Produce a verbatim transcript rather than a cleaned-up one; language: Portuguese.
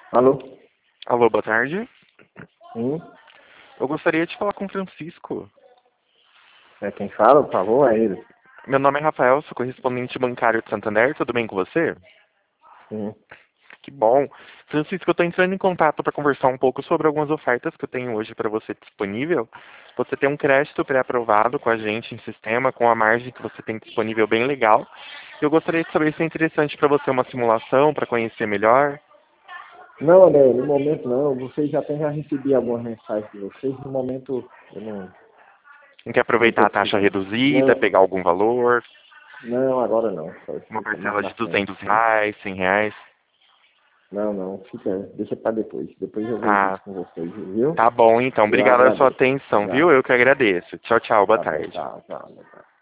Alô? Alô, boa tarde. Sim, Eu gostaria de falar com o Francisco. é quem fala, por favor, é ele. Meu nome é Rafael, sou correspondente bancário de Santander. Tudo bem com você? Sim. Que bom. Francisco, eu estou entrando em contato para conversar um pouco sobre algumas ofertas que eu tenho hoje para você disponível. Você tem um crédito pré-aprovado com a gente em sistema, com a margem que você tem disponível bem legal. Eu gostaria de saber se é interessante para você uma simulação para conhecer melhor. Não, André, no momento não. Vocês já têm, já recebi algumas mensagens de vocês. No momento eu não Não quer não aproveitar estou a taxa precisando. reduzida, Não, pegar algum valor, não, agora não. Só uma isso fica mais parcela pra de frente. duzentos reais, cem reais? Não, não, fica, deixa pra depois. Depois eu vejo Ah, isso com vocês, viu? tá bom, então. Eu Obrigado pela sua agradeço. atenção, viu? Já, Eu que agradeço. Tchau, tchau. Boa tá bom, tarde. tchau, tchau. tchau.